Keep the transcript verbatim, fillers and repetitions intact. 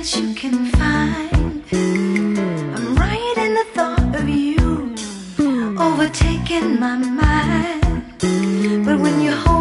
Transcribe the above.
chance you can find. I'm right in the thought of you overtaking my mind. But when you hold